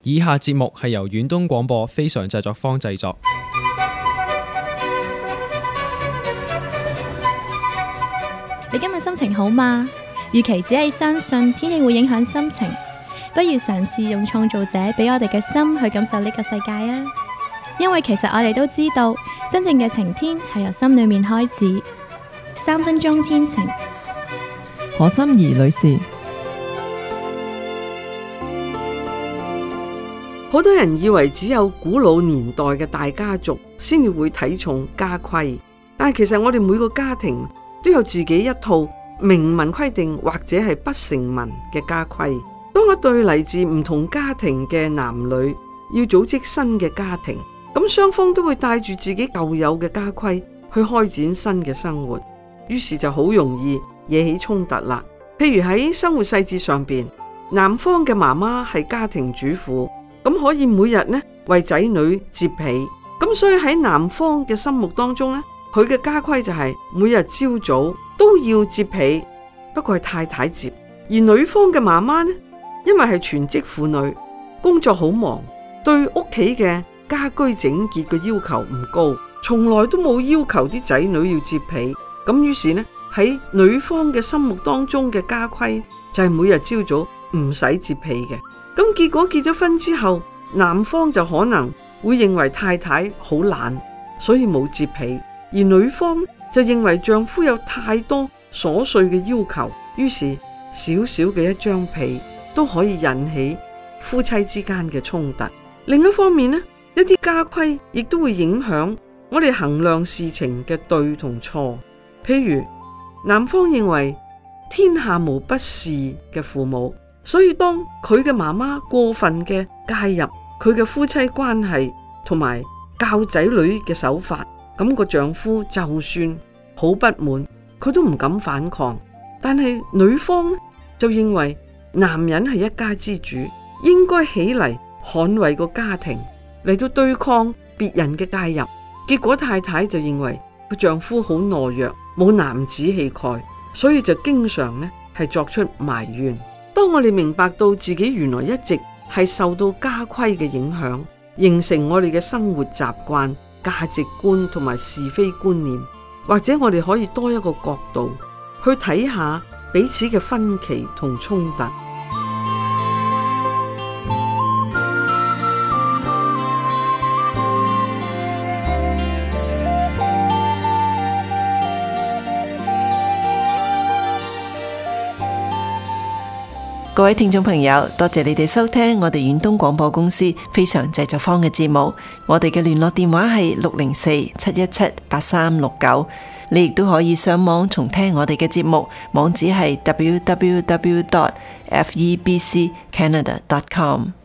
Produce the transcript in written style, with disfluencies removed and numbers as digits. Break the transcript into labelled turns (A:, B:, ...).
A: 以下節目係由遠東廣播非常製作坊製作。
B: 你今日心情好嗎？與其只係相信天氣會影響心情，不如嘗試用創造者俾我哋嘅心去感受呢個世界啊！因為其實我哋都知道，真正嘅晴天係由心裏面開始。3分鐘天晴，
C: 何心怡女士。
D: 好多人以為只有古老年代嘅大家族先至會睇重家規，但係其實我哋每個家庭都有自己一套明文規定或者係不成文嘅家規。當一對嚟自唔同家庭嘅男女要組織新嘅家庭，咁雙方都會帶住自己舊有嘅家規去開展新嘅生活，於是就好容易惹起衝突啦。譬如喺生活細節上邊，男方嘅媽媽係家庭主婦，咁可以每日呢為仔女摺被，咁所以喺男方嘅心目當中呢，佢嘅家規就係每日朝早都要摺被，不過係太太摺。而女方嘅媽媽呢，因為係全職婦女，工作好忙，對屋企嘅家居整潔嘅要求唔高，從來都冇要求啲仔女要摺被。咁於是呢，喺女方嘅心目當中嘅家規就係每日朝早唔使摺被嘅。咁結果結咗婚之後，男方就可能會認為太太好懶，所以冇摺被。而女方就認為丈夫有太多瑣碎嘅要求，於是小小嘅一張被都可以引起夫妻之間嘅衝突。另一方面呢，一啲家規亦都會影響我哋衡量事情嘅對同錯。譬如男方認為天下無不是嘅父母，所以當佢嘅媽媽過分嘅介入佢嘅夫妻關係同埋教仔女嘅手法，咁個丈夫就算好不滿，佢都唔敢反抗。但係女方就認為男人係一家之主，應該起嚟捍衛個家庭，嚟到對抗別人嘅介入。結果太太就認為個丈夫好懦弱，冇男子氣概，所以就經常呢係作出埋怨。當我哋明白到自己原來一直係受到家規嘅影響，形成我哋嘅生活習慣、價值觀同埋是非觀念，或者我哋可以多一個角度去睇下彼此嘅分歧同衝突。
C: 各位聽眾朋友，多謝你哋收聽我哋遠東廣播公司非常製作坊嘅節目。我哋嘅聯絡電話係604-717-8369。你亦都可以上網重聽我哋嘅節目，網址係www.febccanada.com。